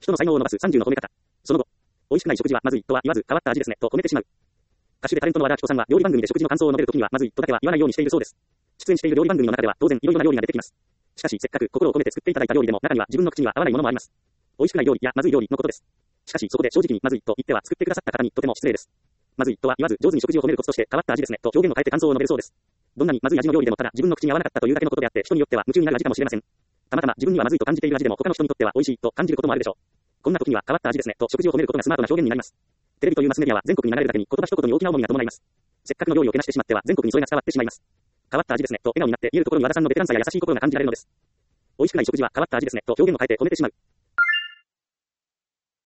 人の才能を伸ばす30の褒め方。その後、美味しくない食事はまずいとは言わず、変わった味ですねと褒めてしまう。歌手でタレントの和田アキ子さんは料理番組で食事の感想を述べるときにはまずいとだけは言わないようにしているそうです。出演している料理番組の中では当然いろいろな料理が出てきます。しかしせっかく心を込めて作っていただいた料理でも中には自分の口には合わないものもあります。美味しくない料理やまずい料理のことです。しかしそこで正直にまずいと言っては作ってくださった方にとても失礼です。まずいとは言わず上手に食事を褒めるコツとして変わった味ですねと表現を変えて感想を述べるそうです。どんなにまずい味の料理でもただ自分の口に合わなかったというだけのことであって人によっては夢中になる味かもしれません。たまたま自分にはまずいと感じている味でも他の人にとっては美味しいと感じることもあるでしょう。こんな時には変わった味ですねと食事を褒めることがスマートな表現になります。テレビというマスメディアは全国に流れるだけに言葉一言に大きな重みが伴います。せっかくの料理をけなしてしまっては全国にそれが伝わってしまいます。変わった味ですねと笑顔になって言えるところに和田さんのベテランさや優しい心が感じられるのです。美味しくない食事は変わった味ですねと表現を変えて褒めてしまう。